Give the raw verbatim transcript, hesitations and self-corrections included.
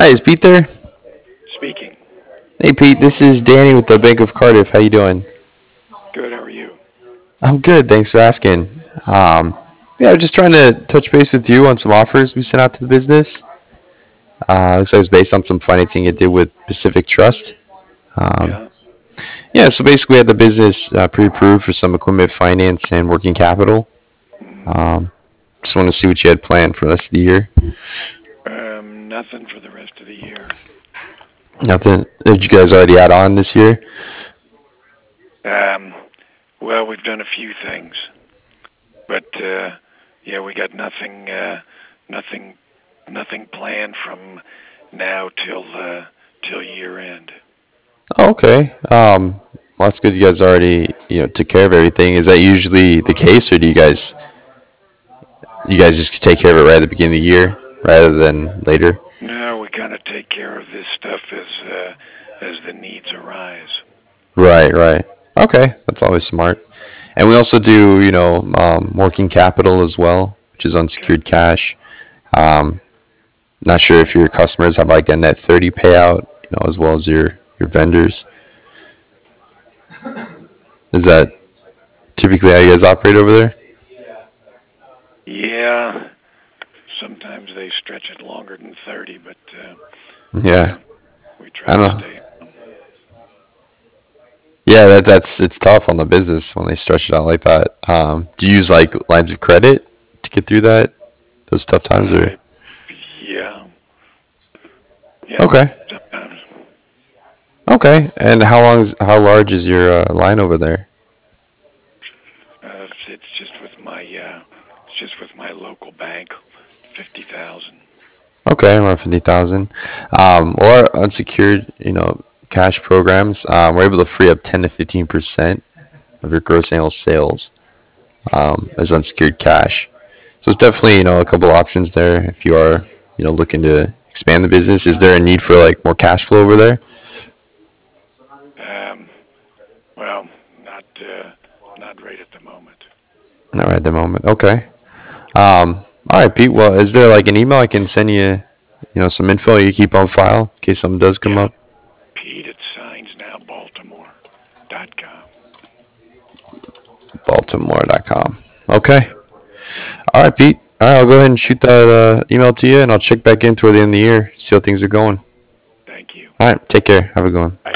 Hi, is Pete there? Speaking. Hey, Pete. This is Danny with the Bank of Cardiff. How you doing? Good. How are you? I'm good. Thanks for asking. Um, yeah, I was just trying to touch base with you on some offers we sent out to the business. Uh, looks like it was based on some financing it did with Pacific Trust. Um, Yeah. yeah, so basically, we had the business uh, pre-approved for some equipment finance and working capital. hmm Um, just want to see what you had planned for the rest of the year. Um, nothing for the rest of the year. Nothing. Did you guys already add on this year? Um, well, we've done a few things, but uh, yeah, we got nothing, uh, nothing, nothing planned from now till uh, till year end. Oh, okay. Um, well, that's good. You guys already, you know, took care of everything. Is that usually the case, or do you guys, you guys just take care of it right at the beginning of the year rather than later? No, we kind of take care of this stuff as uh, as the needs arise. Right, right. Okay, that's always smart. And we also do, you know, um, working capital as well, which is Okay. unsecured cash. Um, not sure if your customers have like a net thirty payout, you know, as well as your your vendors. Is that typically how you guys operate over there? Yeah. Sometimes they stretch it longer than thirty, but uh, Yeah, yeah, we try I to don't know. stay. Yeah, that that's it's tough on the business when they stretch it out like that. Um, do you use like lines of credit to get through that those tough times, or Uh, yeah, yeah, okay, sometimes. okay? And how long is how large is your uh, line over there? Uh, it's, it's just with my uh, it's just with my local bank, fifty thousand. Okay, around fifty thousand. Um, or unsecured, you know, cash programs. Um, we're able to free up ten to fifteen percent of your gross annual sales um, as unsecured cash. So it's definitely you know a couple options there if you are you know looking to expand the business. Is there a need for like more cash flow over there? Um, well, not uh, not right at the moment. Not right at the moment. Okay. Um, all right, Pete. Well, is there like an email I can send you, you know, some info you keep on file in case something does come Yeah, up? Pete at signs now baltimore dot com. Baltimore dot com. Okay. All right, Pete. All right, I'll go ahead and shoot that uh, email to you, and I'll check back in toward the end of the year, see how things are going. Thank you. All right, take care. Have a good one. Bye.